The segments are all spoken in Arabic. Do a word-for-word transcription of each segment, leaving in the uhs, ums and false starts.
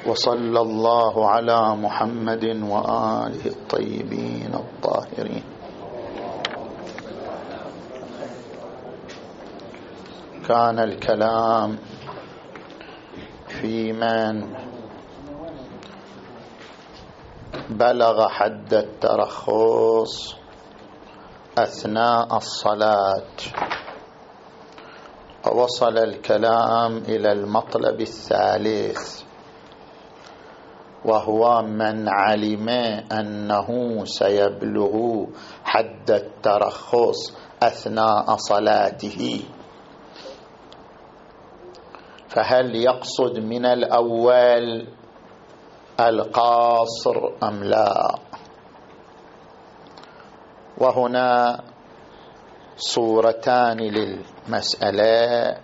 وصلى الله على محمد وآله الطيبين الطاهرين. كان الكلام في من بلغ حد الترخص أثناء الصلاة، ووصل الكلام إلى المطلب الثالث، وهو من علم أنه سيبلغ حد الترخص أثناء صلاته، فهل يقصد من الأول القاصر أم لا؟ وهنا صورتان للمسألة.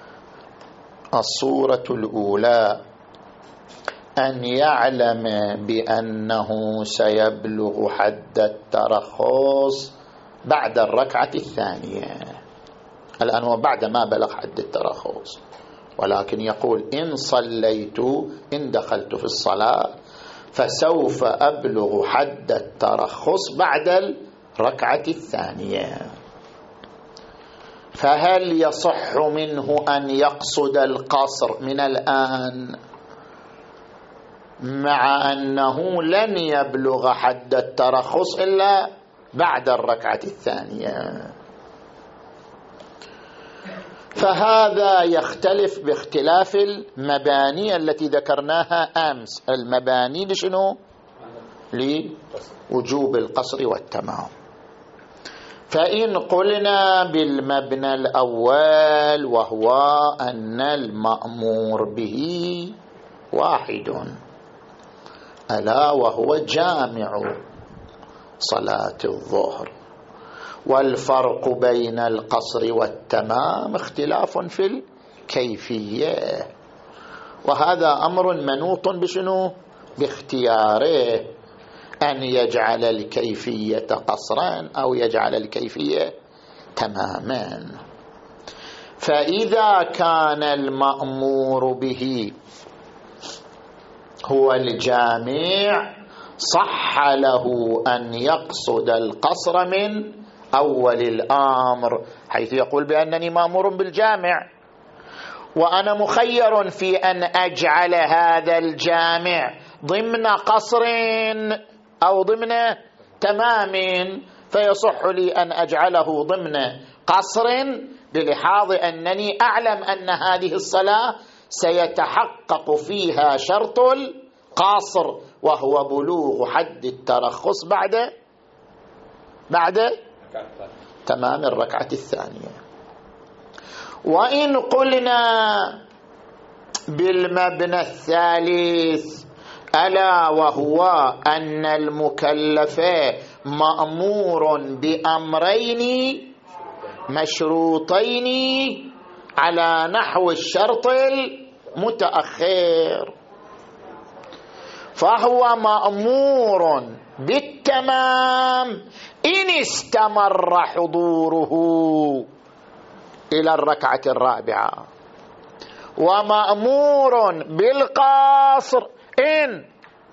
الصورة الأولى أن يعلم بأنه سيبلغ حد الترخص بعد الركعة الثانية. الآن هو بعد ما بلغ حد الترخص، ولكن يقول إن صليت، إن دخلت في الصلاة فسوف أبلغ حد الترخص بعد الركعة الثانية. فهل يصح منه أن يقصد القصر من الآن مع أنه لن يبلغ حد الترخص إلا بعد الركعة الثانية؟ فهذا يختلف باختلاف المباني التي ذكرناها أمس. المباني لشنو؟ لوجوب القصر والتمام. فإن قلنا بالمبنى الأول وهو أن المأمور به واحد، ألا وهو جامع صلاة الظهر، والفرق بين القصر والتمام اختلاف في الكيفية، وهذا أمر منوط بشنو؟ باختياره، أن يجعل الكيفية قصرا أو يجعل الكيفية تماما. فإذا كان المأمور به هو الجامع صح له أن يقصد القصر من أول الأمر، حيث يقول بأنني مأمور بالجامع وأنا مخير في أن أجعل هذا الجامع ضمن قصر أو ضمن تمام، فيصح لي أن أجعله ضمن قصر بلحاظ أنني أعلم أن هذه الصلاة سيتحقق فيها شرط القصر، وهو بلوغ حد الترخص بعد بعد تمام الركعة الثانية. وإن قلنا بالمبنى الثالث، ألا وهو أن المكلف مأمور بأمرين مشروطين على نحو الشرط المتأخر، فهو مأمور بالتمام إن استمر حضوره إلى الركعة الرابعة، ومأمور بالقصر إن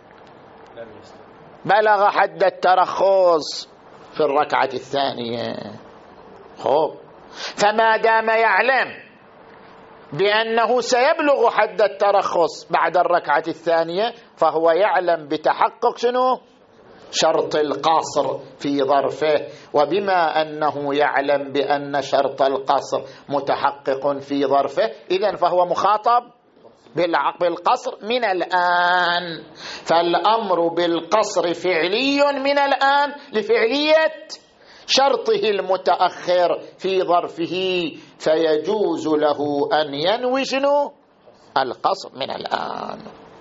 بلغ حد الترخص في الركعة الثانية. خب، فما دام يعلم بأنه سيبلغ حد الترخص بعد الركعة الثانية، فهو يعلم بتحقق شنو؟ شرط القصر في ظرفه. وبما أنه يعلم بأن شرط القصر متحقق في ظرفه، إذن فهو مخاطب بالقصر من الآن. فالأمر بالقصر فعلي من الآن لفعلية شرطه المتأخر في ظرفه، فيجوز له أن ينوي شنو؟ القصر من الآن.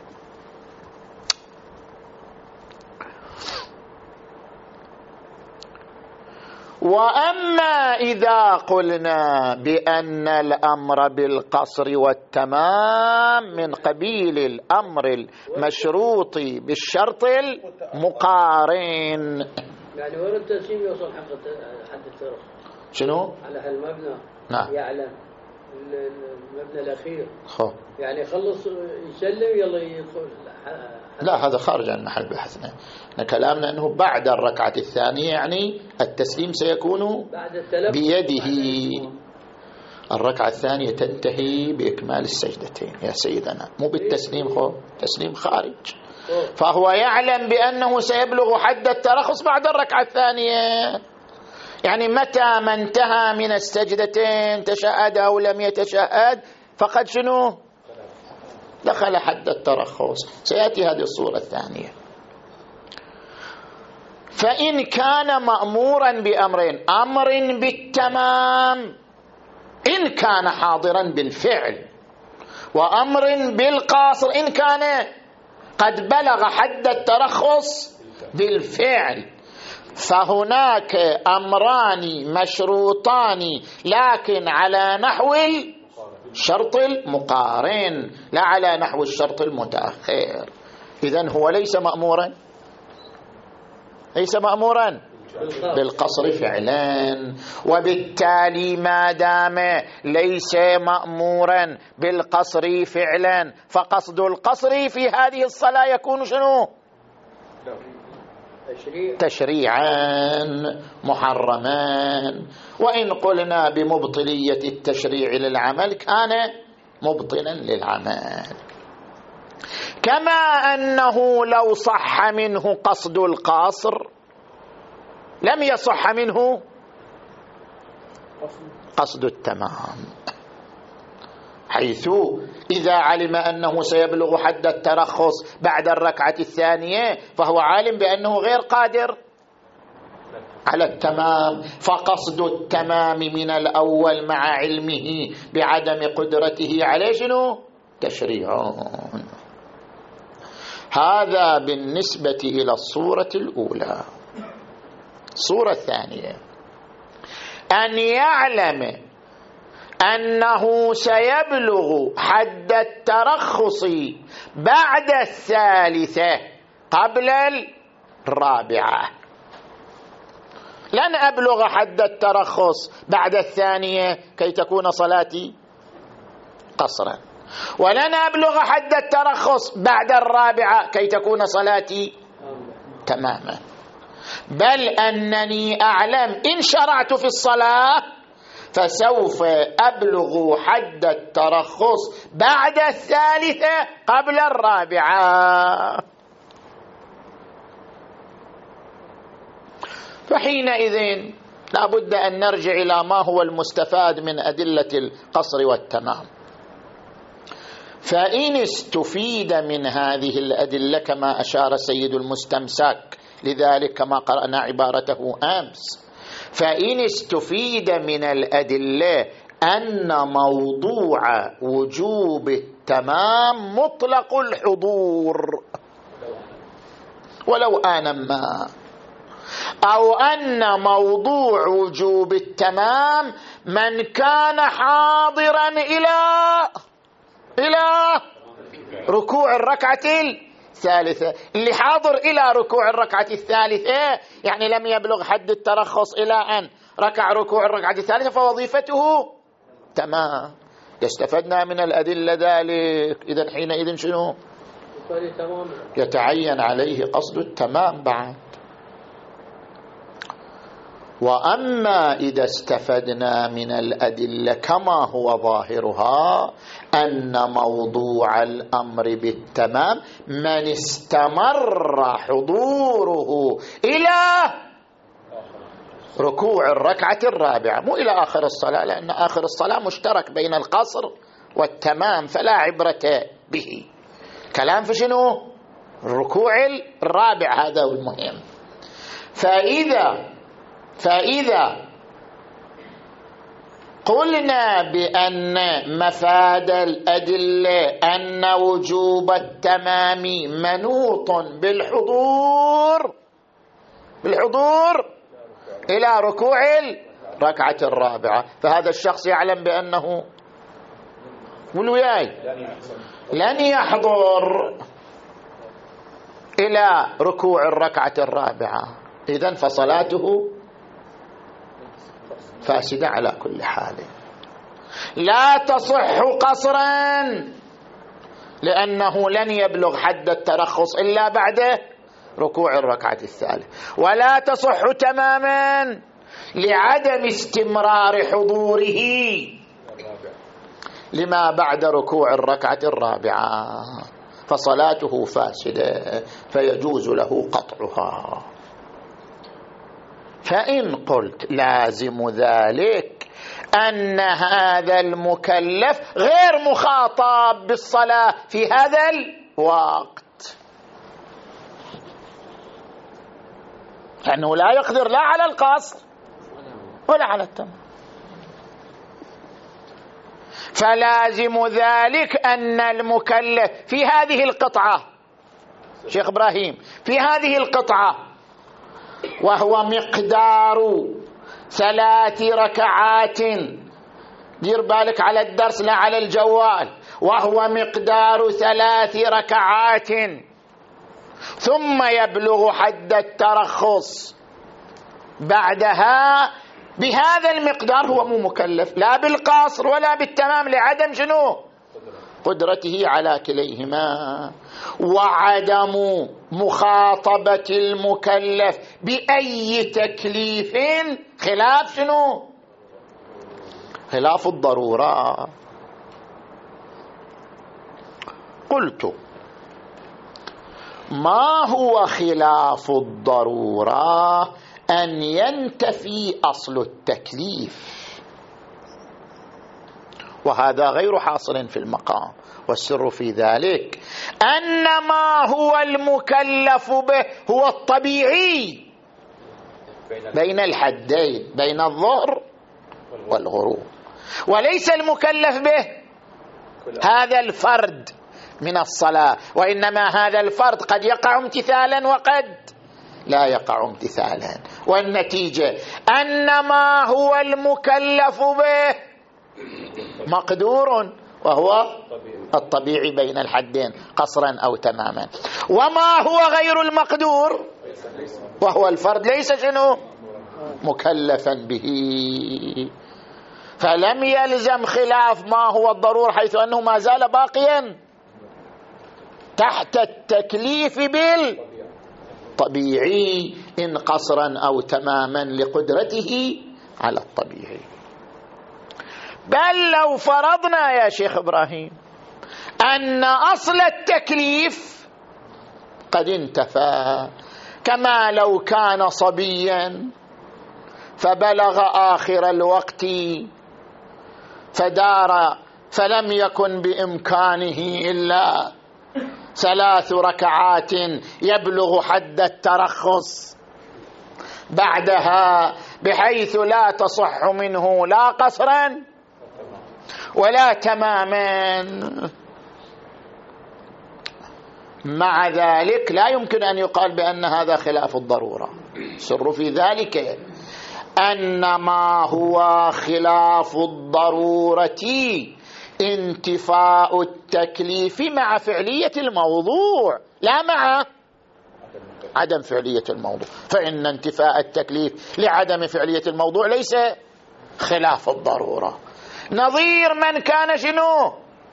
وأما إذا قلنا بأن الأمر بالقصر والتمام من قبيل الأمر المشروط بالشرط المقارن، يعني وين التسليم يوصل حق حد الترخص؟ شنو؟ على هالمبنى. نعم. يعلم المبنى الأخير خو. يعني خلص يسلم يلا يدخل. لا هذا خارج عن محل بحثنا. كلامنا أنه بعد الركعة الثانية يعني التسليم سيكون بيده. الركعة الثانية تنتهي بإكمال السجدتين يا سيدنا، مو بالتسليم. خو تسليم خارج. فهو يعلم بأنه سيبلغ حد الترخص بعد الركعة الثانية. يعني متى ما انتهى من السجدتين تشهد أو لم يتشهد فقد شنو دخل حد الترخص. سيأتي هذه الصورة الثانية. فإن كان مأمورا بأمرين، أمر بالتمام إن كان حاضرا بالفعل، وأمر بالقاصر إن كان قد بلغ حد الترخص بالفعل، فهناك أمران مشروطان لكن على نحو الشرط المقارن لا على نحو الشرط المتأخر. إذن هو ليس مأمورا ليس مأمورا بالقصر فعلا، وبالتالي ما دام ليس مأمورا بالقصر فعلا فقصد القصر في هذه الصلاة يكون شنو؟ تشريعا محرما. وإن قلنا بمبطلية التشريع للعمل كان مبطلا للعمل. كما أنه لو صح منه قصد القاصر لم يصح منه قصد التمام، حيث إذا علم أنه سيبلغ حد الترخص بعد الركعة الثانية فهو عالم بأنه غير قادر على التمام، فقصد التمام من الأول مع علمه بعدم قدرته عليه شنو؟ تشريعون. هذا بالنسبة إلى الصورة الأولى. الصورة الثانية أن يعلم أنه سيبلغ حد الترخص بعد الثالثة قبل الرابعة. لن أبلغ حد الترخص بعد الثانية كي تكون صلاتي قصرا، ولن أبلغ حد الترخص بعد الرابعة كي تكون صلاتي تماما، بل أنني أعلم إن شرعت في الصلاة فسوف أبلغ حد الترخص بعد الثالثة قبل الرابعة. فحينئذ لا بد أن نرجع إلى ما هو المستفاد من أدلة القصر والتمام. فإن استفيد من هذه الأدلة كما أشار سيد المستمسك لذلك كما قرأنا عبارته أمس، فإن استفيد من الأدلة أن موضوع وجوب التمام مطلق الحضور ولو آنا ما، أو أن موضوع وجوب التمام من كان حاضرا إلى إلى ركوع الركعة الثالثة. اللي حاضر إلى ركوع الركعة الثالثة يعني لم يبلغ حد الترخص إلى أن ركع ركوع الركعة الثالثة فوظيفته تمام. استفدنا من الأدلة ذلك. إذن حينئذ شنو؟ يتعين عليه قصد التمام بعد. وأما إذا استفدنا من الأدلة كما هو ظاهرها أن موضوع الأمر بالتمام من استمر حضوره إلى ركوع الركعة الرابعة، مو إلى آخر الصلاة، لأن آخر الصلاة مشترك بين القصر والتمام فلا عبرة به. كلام في شنو؟ الركوع الرابع، هذا هو المهم. فإذا فإذا قلنا بأن مفاد الأدلة أن وجوب التمام منوط بالحضور بالحضور إلى ركوع الركعة الرابعة، فهذا الشخص يعلم بأنه والوياي لن يحضر إلى ركوع الركعة الرابعة، إذن فصلاته فاسدة على كل حال. لا تصح قصرا لأنه لن يبلغ حد الترخص إلا بعد ركوع الركعة الثالثة، ولا تصح تماما لعدم استمرار حضوره لما بعد ركوع الركعة الرابعة، فصلاته فاسدة فيجوز له قطعها. فإن قلت لازم ذلك أن هذا المكلف غير مخاطب بالصلاة في هذا الوقت، لأنه لا يقدر لا على القصر ولا على التمام، فلازم ذلك أن المكلف في هذه القطعة شيخ إبراهيم في هذه القطعة وهو مقدار ثلاث ركعات، دير بالك على الدرس لا على الجوال، وهو مقدار ثلاث ركعات ثم يبلغ حد الترخص بعدها بهذا المقدار، هو مو مكلف لا بالقصر ولا بالتمام لعدم شنو قدرته على كليهما، وعدم مخاطبة المكلف بأي تكليف خلاف شنو خلاف الضرورة. قلت ما هو خلاف الضرورة؟ أن ينتفي أصل التكليف، وهذا غير حاصل في المقام، والسر في ذلك أن ما هو المكلف به هو الطبيعي بين الحدين بين الظهر والغروب، وليس المكلف به هذا الفرد من الصلاة، وإنما هذا الفرد قد يقع امتثالا وقد لا يقع امتثالا، والنتيجة أن ما هو المكلف به مقدور وهو الطبيعي بين الحدين قصرا أو تماما، وما هو غير المقدور وهو الفرد ليس شنو مكلفا به، فلم يلزم خلاف ما هو الضرور حيث أنه ما زال باقيا تحت التكليف بالطبيعي إن قصرا أو تماما لقدرته على الطبيعي. بل لو فرضنا يا شيخ إبراهيم أن أصل التكليف قد انتفى، كما لو كان صبيا فبلغ آخر الوقت فدار فلم يكن بإمكانه إلا ثلاث ركعات يبلغ حد الترخص بعدها بحيث لا تصح منه لا قصرا ولا تماما، مع ذلك لا يمكن أن يقال بأن هذا خلاف الضرورة. السر في ذلك أن ما هو خلاف الضرورة انتفاء التكليف مع فعلية الموضوع لا مع عدم فعلية الموضوع، فإن انتفاء التكليف لعدم فعلية الموضوع ليس خلاف الضرورة. نظير من كان شنو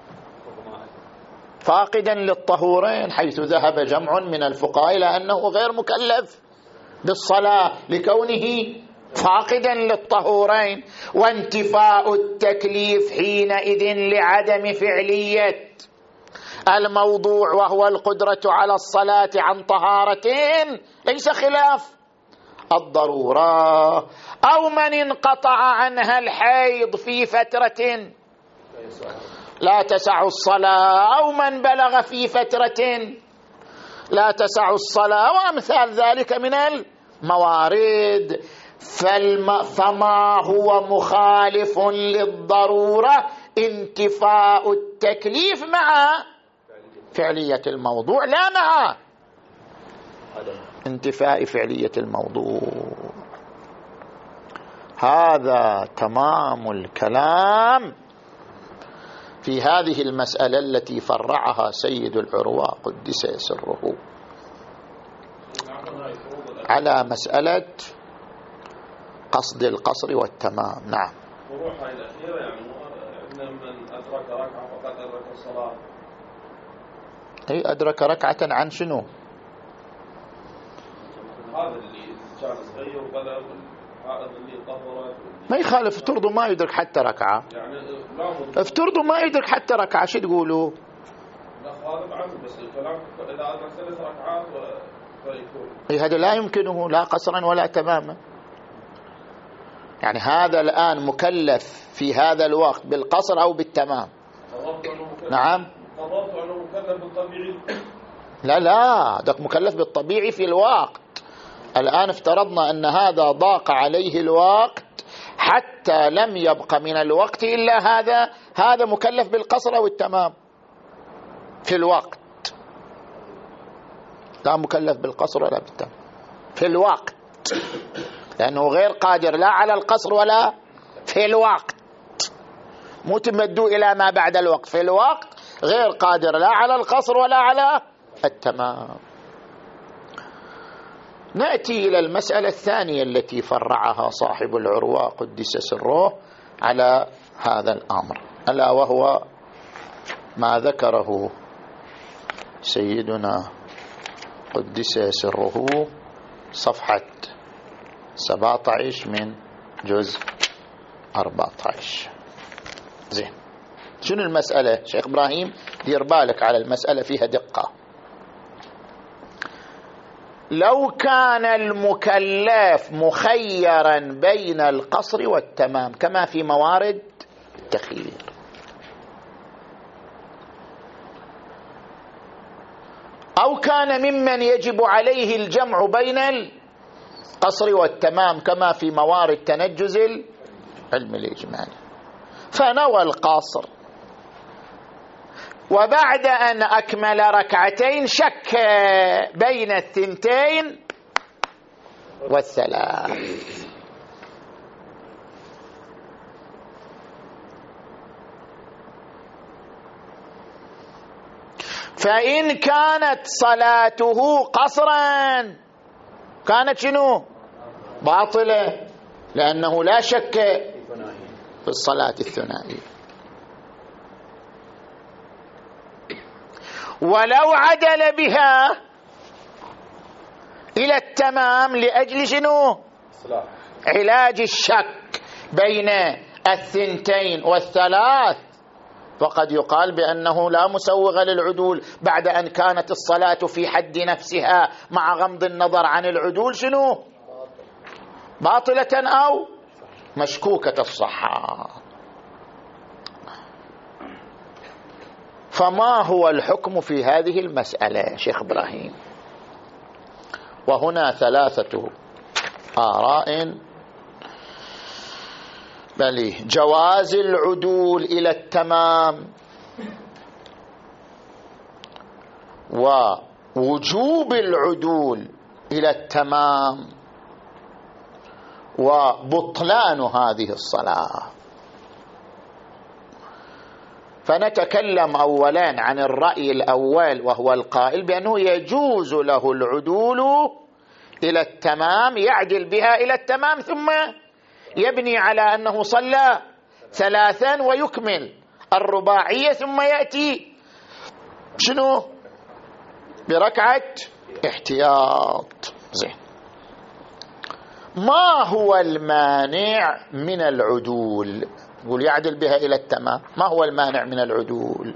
فاقدا للطهورين، حيث ذهب جمع من الفقهاء إلى أنه غير مكلف بالصلاة لكونه فاقدا للطهورين، وانتفاء التكليف حينئذ لعدم فعلية الموضوع وهو القدرة على الصلاة عن طهارتين ليس خلاف الضرورة. أو من انقطع عنها الحيض في فترة لا تسع الصلاة، أو من بلغ في فترة لا تسع الصلاة، وأمثال ذلك من الموارد، فالم... فما هو مخالف للضرورة انتفاء التكليف مع فعلية الموضوع لا مع انتفاء فعلية الموضوع. هذا تمام الكلام في هذه المسألة التي فرعها سيد العروة قدس سره على مسألة قصد القصر والتمام. نعم. وروح هاي الأخيرة يعني إن من أدرك ركعة فقد أدرك الصلاة. أي أدرك ركعة عن شنو؟ هذا اللي كان صغير وبدأ هذا اللي طهرت. ما يخالف، افترضوا ما يدرك حتى ركعة. يعني افترضوا ما يدرك حتى ركعة، شو تقولوا؟ لا غالب عنه، بس الكلام إذا أدرك ثلاث ركعات فيكون. أي هذا لا يمكنه لا قصرا ولا تماما. يعني هذا الآن مكلف في هذا الوقت بالقصر أو بالتمام. نعم. قررت أنه مكلف بالطبيعي. لا لا، ده مكلف بالطبيعي في الوقت. الآن افترضنا أن هذا ضاق عليه الوقت حتى لم يبق من الوقت إلا هذا، هذا مكلف بالقصر أو التمام في الوقت. لا مكلف بالقصر ولا بالتمام في الوقت، لأنه غير قادر لا على القصر ولا في الوقت. مو تمدوا إلى ما بعد الوقت، في الوقت غير قادر لا على القصر ولا على التمام. نأتي إلى المسألة الثانية التي فرعها صاحب العروة قدس سره على هذا الأمر، ألا وهو ما ذكره سيدنا قدس سره صفحة سبعة عشر من جزء أربعة عشر. زين، شنو المسألة شيخ إبراهيم؟ دير بالك على المسألة، فيها دقة. لو كان المكلف مخيرا بين القصر والتمام كما في موارد التخيير، أو كان ممن يجب عليه الجمع بين القصر والتمام كما في موارد تنجز العلم الإجمالي، فنوى القاصر وبعد أن أكمل ركعتين شك بين الثنتين والثلاث، فإن كانت صلاته قصرا كانت شنو؟ باطلة، لأنه لا شك في الصلاة الثنائية. ولو عدل بها إلى التمام لأجل شنو؟ علاج الشك بين الثنتين والثلاث، فقد يقال بأنه لا مسوغ للعدول بعد أن كانت الصلاة في حد نفسها مع غمض النظر عن العدول شنو؟ باطلة أو مشكوكة الصحة. فما هو الحكم في هذه المسألة شيخ إبراهيم؟ وهنا ثلاثة آراء، بل جواز العدول إلى التمام، ووجوب العدول إلى التمام، وبطلان هذه الصلاة. فنتكلم أولا عن الرأي الأول، وهو القائل بأنه يجوز له العدول إلى التمام، يعدل بها إلى التمام ثم يبني على أنه صلى ثلاثا ويكمل الرباعية ثم يأتي شنو؟ بركعة احتياط. زين، ما هو المانع من العدول؟ يقول يعدل بها إلى التمام، ما هو المانع من العدول؟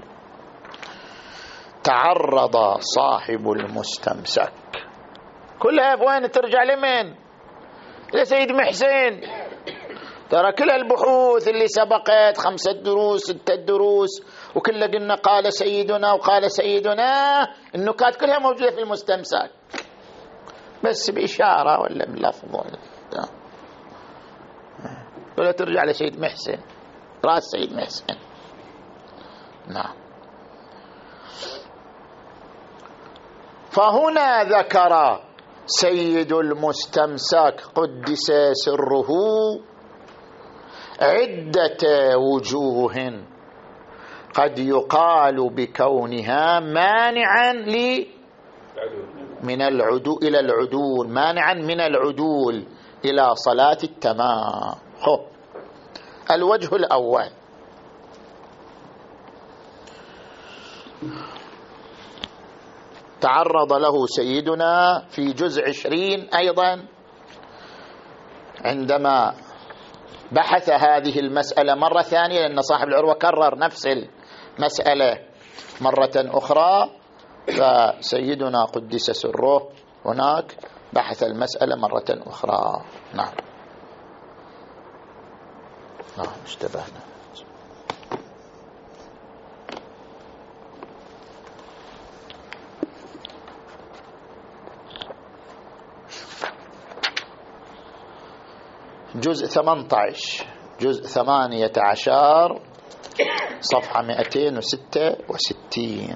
تعرض صاحب المستمسك كلها وين ترجع لمن؟ لسيد محسن. ترى كل البحوث اللي سبقت خمسة دروس ستة دروس وكلها قلنا قال سيدنا وقال سيدنا، النكات كلها موجودة في المستمسك، بس بإشارة ولا بلفظ ولا ولا ترجع لسيد محسن، رأس سيد محسن. نعم. فهنا ذكر سيد المستمسك قدس سره عدة وجوه قد يقال بكونها مانعا لي من العدول إلى العدول، مانعا من العدول إلى صلاة التمام. خب الوجه الأول تعرض له سيدنا في جزء عشرين أيضا عندما بحث هذه المسألة مرة ثانية، لأن صاحب العروة كرر نفس المسألة مرة أخرى، فسيدنا قدس سره هناك بحث المسألة مرة أخرى. نعم نعم اشتبهنا. جزء ثمانية عشر جزء ثمانية عشر صفحة مئتين وستة وستين.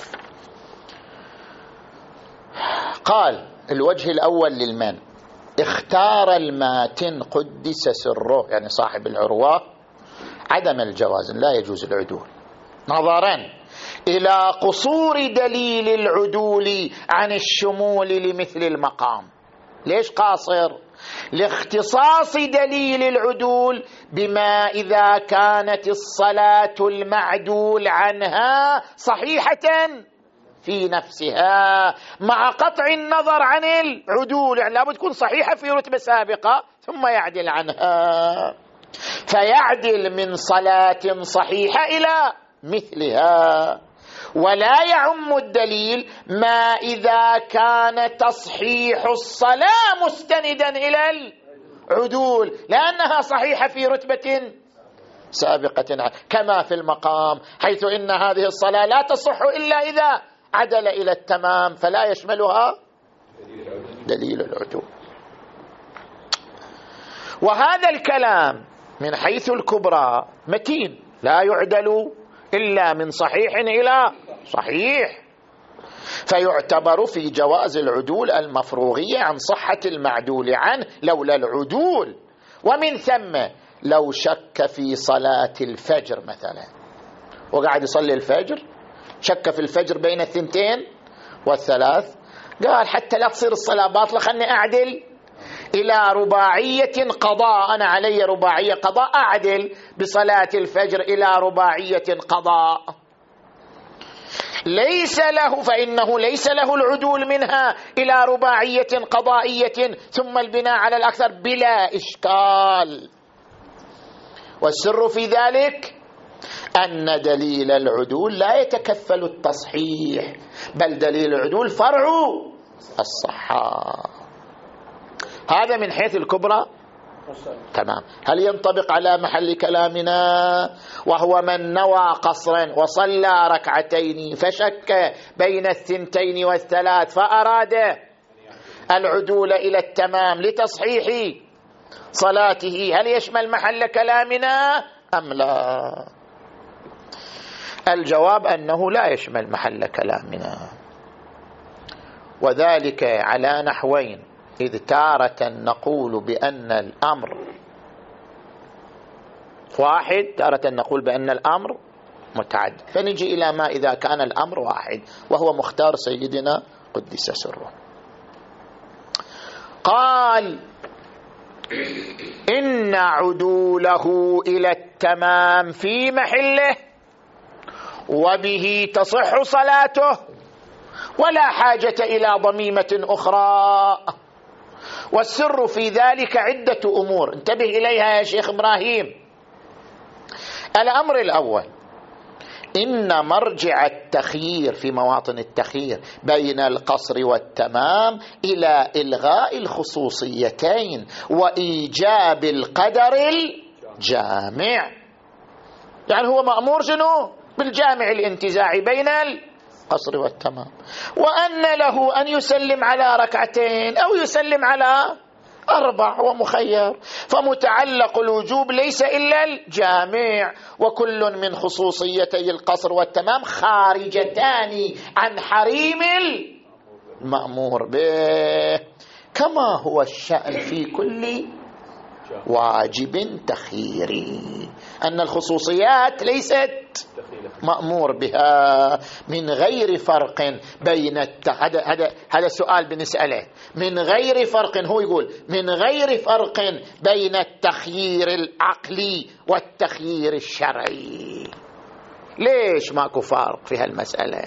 قال الوجه الأول للمن اختار الماتن قدس سره، يعني صاحب العروة، عدم الجواز، لا يجوز العدول، نظرا إلى قصور دليل العدول عن الشمول لمثل المقام. ليش قاصر؟ لاختصاص دليل العدول بما إذا كانت الصلاة المعدول عنها صحيحة في نفسها مع قطع النظر عن العدول، يعني لابد تكون صحيحة في رتبة سابقة ثم يعدل عنها، فيعدل من صلاة صحيحة إلى مثلها. ولا يعم الدليل ما إذا كان تصحيح الصلاة مستندا إلى العدول لأنها صحيحة في رتبة سابقة، كما في المقام، حيث إن هذه الصلاة لا تصح إلا إذا عدل إلى التمام، فلا يشملها دليل العدول. وهذا الكلام من حيث الكبرى متين، لا يعدل إلا من صحيح إلى صحيح، فيعتبر في جواز العدول المفروغية عن صحة المعدول عنه لولا العدول. ومن ثم لو شك في صلاة الفجر مثلا، وقاعد يصلي الفجر، شك في الفجر بين الثنتين والثلاث، قال حتى لا تصير الصلاة باطلة خلني أعدل إلى رباعية قضاء، أنا علي رباعية قضاء، أعدل بصلاة الفجر إلى رباعية قضاء، ليس له، فإنه ليس له العدول منها إلى رباعية قضائية ثم البناء على الأكثر بلا إشكال. والسر في ذلك أن دليل العدول لا يتكفل التصحيح، بل دليل العدول فرع الصحة. هذا من حيث الكبرى تمام. هل ينطبق على محل كلامنا وهو من نوى قصرا وصلى ركعتين فشك بين الثنتين والثلاث فأراد العدول إلى التمام لتصحيح صلاته، هل يشمل محل كلامنا أم لا؟ الجواب أنه لا يشمل محل كلامنا، وذلك على نحوين. إذ تارة نقول بأن الأمر واحد، تارة نقول بأن الأمر متعدد، فنجي إلى ما إذا كان الأمر واحد، وهو مختار سيدنا قدس سره. قال إن عدوله إلى التمام في محله وبه تصح صلاته ولا حاجة إلى ضميمة أخرى. والسر في ذلك عدة أمور، انتبه إليها يا شيخ إبراهيم. الأمر الأول، إن مرجع التخيير في مواطن التخيير بين القصر والتمام إلى إلغاء الخصوصيتين وإيجاب القدر الجامع، يعني هو مأمور شنو؟ بالجامع الانتزاعي بين القصر والتمام، وأن له أن يسلم على ركعتين أو يسلم على أربع ومخير، فمتعلق الوجوب ليس إلا الجامع، وكل من خصوصيتي القصر والتمام خارجتان عن حريم المأمور به، كما هو الشأن في كل واجب تخييري، أن الخصوصيات ليست مأمور بها من غير فرق بين الت... هذا هذا هذا السؤال بنسأله، من غير فرق، هو يقول من غير فرق بين التخيير العقلي والتخيير الشرعي. ليش ماكو فرق في هالمسألة؟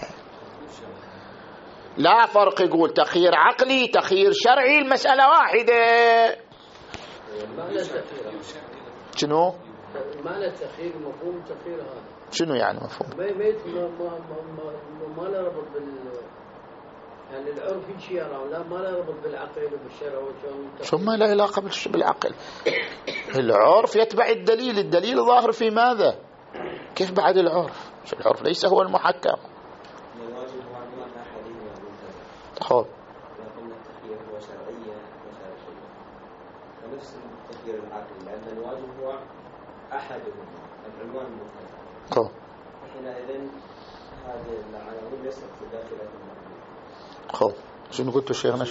لا فرق، يقول تخيير عقلي تخيير شرعي المسألة واحدة. شنو؟ معنى التخيير مفهوم التخيير هذا شنو يعني مفهوم؟ ما ما ما ما ما له ربط بال يعني العرف شيء يرى لا ما له ربط بالعقل وبالشرع وشون. شو ما له علاقة بالعقل؟ العرف يتبع الدليل، الدليل ظاهر في ماذا؟ كيف بعد العرف؟ العرف ليس هو المحكم. خب التخيير هو شرعية وشرعية فنفس التخيير العقلي لأن الواجب هو أحدهم العنوان المختلف. خب حينئذ هذه العناوين ليست داخلة المعنى. خب شنو قلتوا شيخنا؟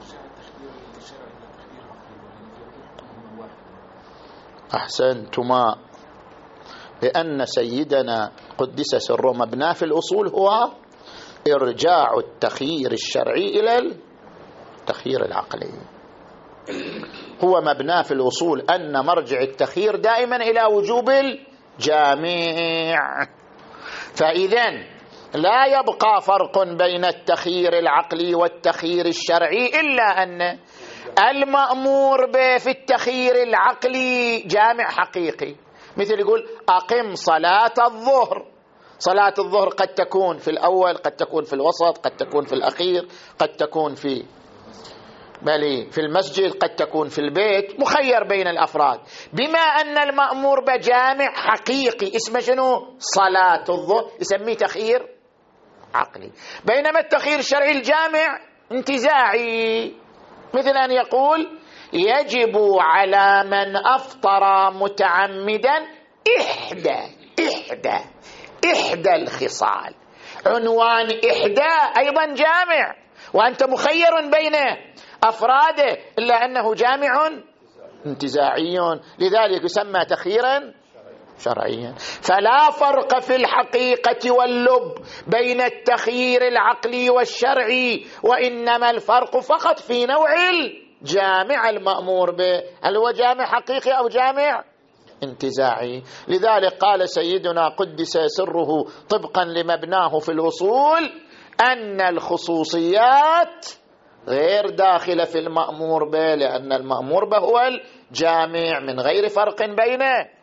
أحسنتما، لأن سيدنا قدس سره مبناه في الأصول هو إرجاع التخيير الشرعي إلى التخيير العقلي. هو مبناه في الأصول أن مرجع التخيير دائما إلى وجوب الجامع، فإذن لا يبقى فرق بين التخيير العقلي والتخيير الشرعي إلا أن المأمور به في التخيير العقلي جامع حقيقي. مثل يقول أقم صلاة الظهر، صلاة الظهر قد تكون في الأول، قد تكون في الوسط، قد تكون في الأخير، قد تكون في بل في المسجد، قد تكون في البيت، مخير بين الأفراد. بما أن المأمور بجامع حقيقي اسمه شنو؟ صلاة الظهر، يسميه تخيير عقلي. بينما التخيير الشرعي الجامع انتزاعي، مثل أن يقول يجب على من أفطر متعمدا إحدى إحدى إحدى الخصال. عنوان إحدى أيضا جامع، وأنت مخير بين أفراده، إلا أنه جامع انتزاعي، لذلك يسمى تخييرا شرعيا. فلا فرق في الحقيقة واللب بين التخيير العقلي والشرعي، وإنما الفرق فقط في نوع الجامع المأمور به، هل هو جامع حقيقي أو جامع انتزاعي. لذلك قال سيدنا قدس سره طبقا لمبناه في الأصول أن الخصوصيات غير داخلة في المأمور به، لأن المأمور به هو الجامع من غير فرق بين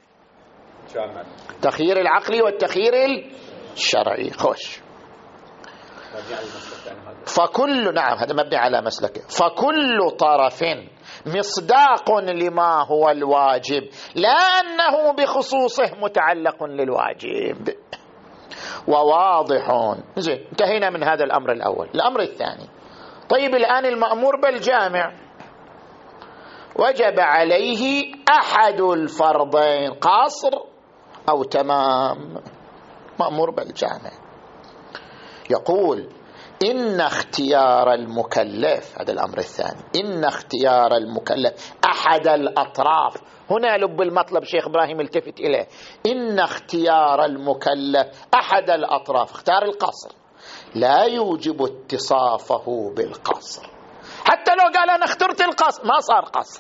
التخيير العقلي والتخيير الشرعي. خوش فكل نعم هذا مبني على مسلكه. فكل طرف مصداق لما هو الواجب، لا أنه بخصوصه متعلق للواجب. وواضح. زين انتهينا من هذا الأمر الأول. الأمر الثاني، طيب الآن المأمور بالجامع وجب عليه أحد الفرضين، قصر أو تمام. مأمور بالجامع يقول إن اختيار المكلف، هذا الأمر الثاني، إن اختيار المكلف أحد الأطراف. هنا لب المطلب شيخ إبراهيم التفت إليه. إن اختيار المكلف أحد الأطراف، اختار القصر، لا يوجب اتصافه بالقصر. حتى لو قال أنا اخترت القصر ما صار قصر.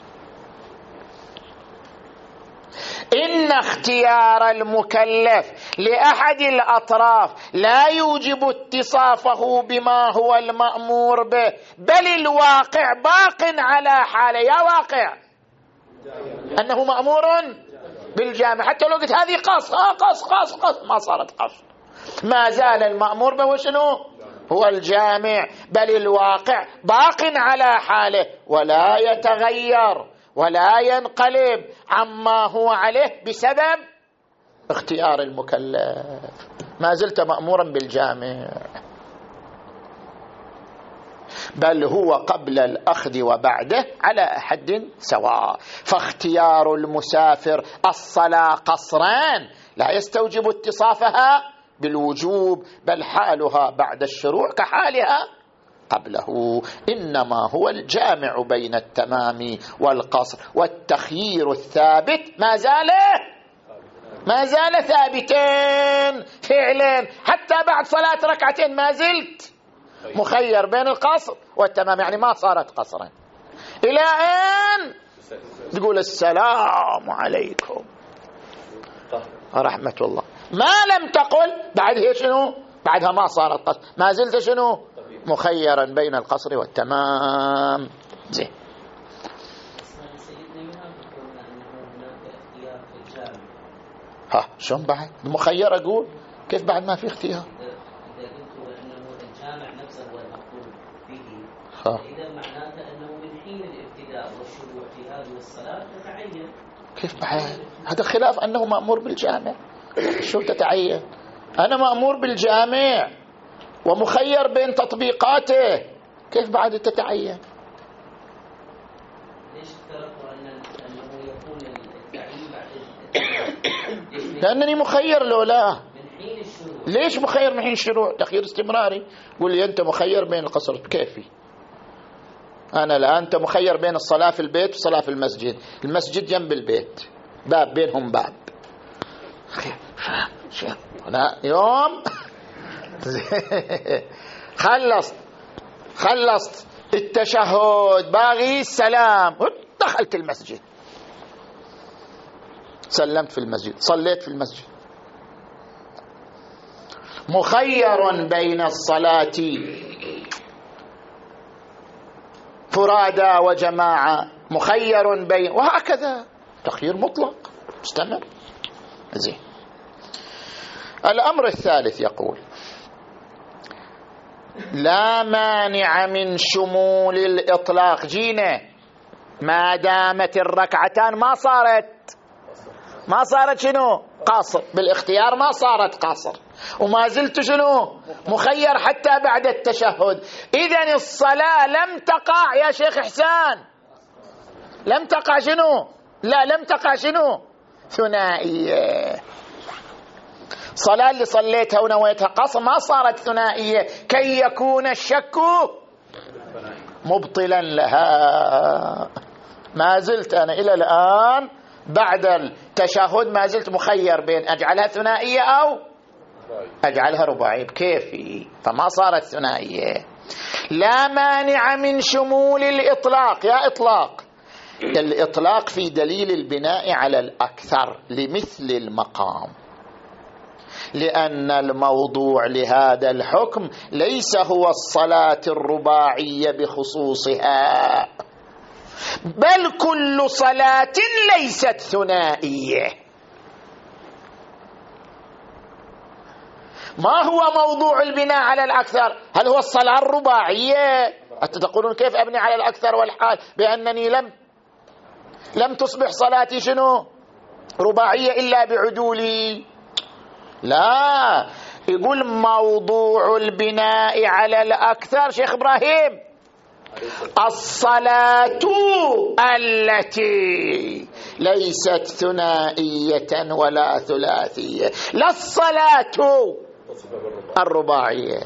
إن اختيار المكلف لأحد الأطراف لا يوجب اتصافه بما هو المأمور به، بل الواقع باق على حاله. يا واقع أنه مأمور بالجامع، حتى لو قلت هذه قص آه قص قص قص ما صارت قص، ما زال المأمور به شنو؟ هو الجامع، بل الواقع باق على حاله ولا يتغير ولا ينقلب عما هو عليه بسبب اختيار المكلف. ما زلت مأمورا بالجامع، بل هو قبل الأخذ وبعده على حد سواء. فاختيار المسافر الصلاة قصران لا يستوجب اتصافها بالوجوب، بل حالها بعد الشروع كحالها قبله. إنما هو الجامع بين التمام والقصر، والتخيير الثابت ما زال ما زال ثابتين فعلا. حتى بعد صلاة ركعتين ما زلت مخير بين القصر والتمام، يعني ما صارت قصرا إلى أن تقول السلام عليكم ورحمة الله. ما لم تقل بعد هي شنو؟ بعدها ما صارت قصر، ما زلت شنو؟ مخيرا بين القصر والتمام. زين. ها شلون بعد مخير أقول كيف بعد ما في اختيار؟ إذا قلت أنه الجامع نفسه هو المقصود به، ها إذا معناته أنه من حين الابتداء والشروع في هذه الصلاة تتعين. كيف بعد؟ هذا خلاف أنه مأمور بالجامع. شو تتعين؟ أنا مأمور بالجامع ومخير بين تطبيقاته، كيف بعد تتعين؟ ليش افترضوا أن أنه يكون التعيين بعد التعيين؟ لأنني مخير لو لا من حين الشروع. ليش مخير من حين الشروع؟ تخيير استمراري. قول لي أنت مخير بين القصر، كيفي؟ أنا لا، أنت مخير بين الصلاة في البيت والصلاة في المسجد، المسجد جنب البيت، باب بينهم باب. أنا يوم خلصت خلصت التشهد باغي السلام، دخلت المسجد، سلمت في المسجد، صليت في المسجد، مخير بين الصلاة فرادى وجماعة، مخير بين، وهكذا تخيير مطلق استمر. زين. الأمر الثالث يقول لا مانع من شمول الإطلاق. جينا ما دامت الركعتان ما صارت ما صارت شنو؟ قاصر، بالاختيار ما صارت قاصر، وما زلت شنو؟ مخير حتى بعد التشهد. إذن الصلاة لم تقع يا شيخ إحسان، لم تقع شنو؟ لا لم تقع شنو؟ ثنائية. صلاة اللي صليتها ونويتها قصر ما صارت ثنائية كي يكون الشك مبطلا لها. ما زلت أنا إلى الآن بعد التشهد ما زلت مخير بين أجعلها ثنائية أو أجعلها رباعية بكيفي، فما صارت ثنائية. لا مانع من شمول الإطلاق. يا إطلاق، الإطلاق في دليل البناء على الأكثر لمثل المقام، لأن الموضوع لهذا الحكم ليس هو الصلاة الرباعية بخصوصها، بل كل صلاة ليست ثنائية. ما هو موضوع البناء على الأكثر؟ هل هو الصلاة الرباعية؟ أنت تقولون كيف أبني على الأكثر والحال بأنني لم لم تصبح صلاتي شنو؟ رباعية إلا بعدولي. لا، يقول موضوع البناء على الأكثر شيخ إبراهيم الصلاة التي ليست ثنائية ولا ثلاثية، لا الصلاة الرباعية.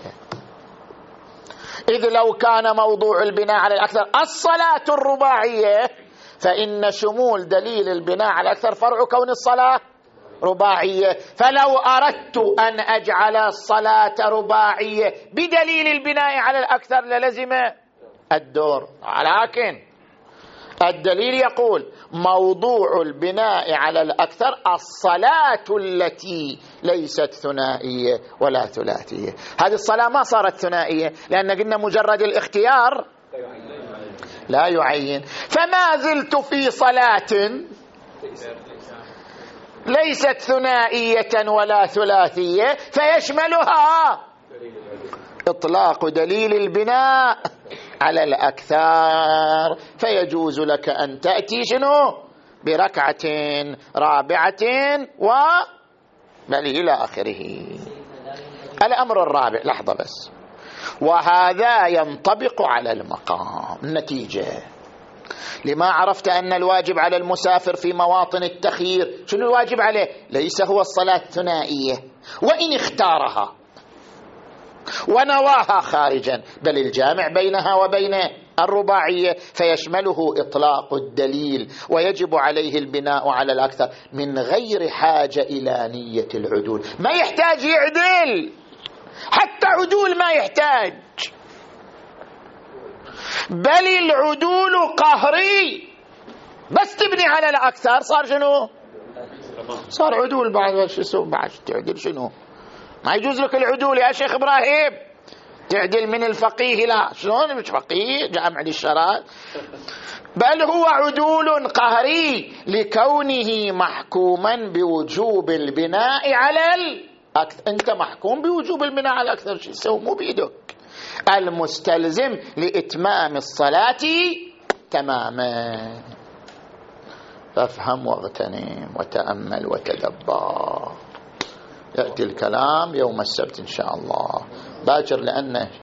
إذ لو كان موضوع البناء على الأكثر الصلاة الرباعية فإن شمول دليل البناء على الأكثر فرع كون الصلاة رباعية، فلو أردت أن أجعل الصلاة رباعية بدليل البناء على الأكثر للزم الدور. لكن الدليل يقول موضوع البناء على الأكثر الصلاة التي ليست ثنائية ولا ثلاثية. هذه الصلاة ما صارت ثنائية لأن قلنا مجرد الاختيار لا يعين، فما زلت في صلاة ليست ثنائية ولا ثلاثية فيشملها إطلاق دليل البناء على الأكثر، فيجوز لك أن تأتي شنو؟ بركعة رابعة و بل إلى آخره. الأمر الرابع، لحظة بس، وهذا ينطبق على المقام. النتيجة لما عرفت أن الواجب على المسافر في مواطن التخيير شنو الواجب عليه؟ ليس هو الصلاة الثنائية وإن اختارها ونواها خارجا، بل الجامع بينها وبين الرباعية، فيشمله إطلاق الدليل ويجب عليه البناء على الأكثر من غير حاجة إلى نية العدول. ما يحتاج يعدل، حتى عدول ما يحتاج، بل العدول قهري، بس تبني على الأكثر صار شنو؟ صار عدول بعد شو يسوي بعد تعدل شنو؟ ما يجوز لك العدول يا شيخ إبراهيم، تعدل من الفقيه لا شلون مش فقيه جامع للشرائع، بل هو عدول قهري لكونه محكوما بوجوب البناء على الأكثر. أنت محكوم بوجوب البناء على الأكثر، شيء يسوي مو بيدك، المستلزم لإتمام الصلاة تماما. فافهم واغتنم وتأمل وتدبر. يأتي الكلام يوم السبت إن شاء الله باكر، لأنه